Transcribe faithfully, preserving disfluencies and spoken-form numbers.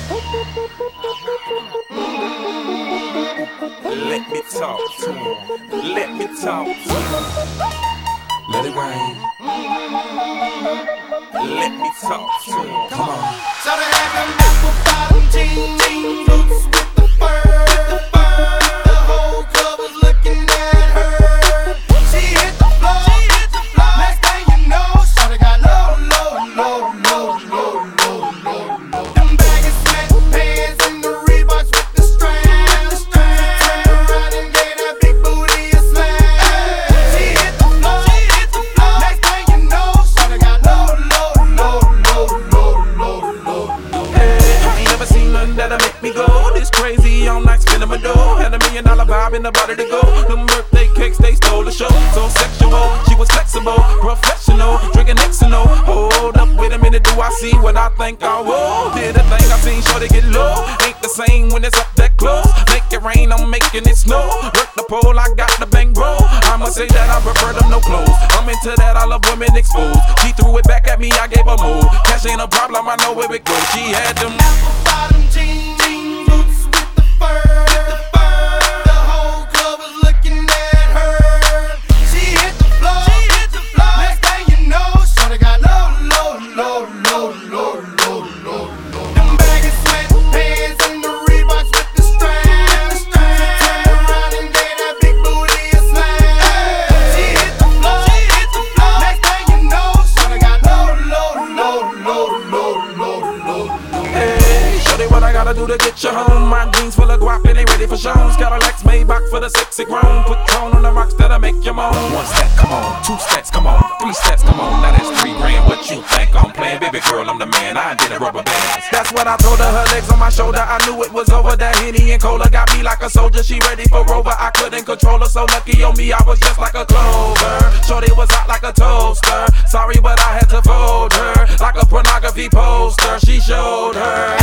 Let me talk to him. Let me talk to him. Let it rain. Let me talk to him. Come on. So they had them apple bottom jeans, boots with the fur. The whole club was looking at her. She hit the floor. Next thing you know, shawty got low, low, low, low, low, low, low, low. Them baggy sweatpants and the Reeboks with the straps. Turned around and gave that big booty a slam. She hit the floor. Next thing you know, shawty got low, low, low, low, low, low, low, low. Hey, I ain't never seen nothing that'll make me go this crazy all night spinning my dough. Had a million dollar vibe in the body to go. Them birthday cakes, they stole the show. So sexual, she was flexible, professional, drinking X and O. Hold up, wait a minute, do I see what I think I will? Did a thing I seen, sure they get low. Ain't the same when it's up that close. Make it rain, I'm making it snow. Work the pole, I got the bang bro. I must say that I prefer them no clothes. I'm into that, I love women exposed. She threw it back at me, I gave her move. Cash ain't a problem, I know where it goes. She had them apple bottom jeans, boots with the fur. The whole club was looking at her. She hit the floor. Next thing you know, shawty got low, low, low, low, low, low, low, low. Them baggy sweatpants and the Reeboks with the straps. Turned around and gave that big booty a slam. She hit the floor. Next thing you know, shawty got low, low, low, low, low, low, low, low. Hey, shorty, what I gotta do to get you home? My jeans full of guap and they ready for shows. Got a Lex Maybach for the sexy grown. Put tone on the rocks that'll make you moan. One step, come on. Two steps, come on. Three steps, come on. Now that's three grand. What you think I'm playing? Baby girl, I'm the man. I did a rubber band. That's what I told her. Her legs on my shoulder. I knew it was over. That Henny and Cola got me like a soldier. She ready for Rover. I couldn't control her. So lucky on me, I was just like a clover. Shorty was hot like a toaster. Sorry, but I had to fold her like a pornography poster. She showed her.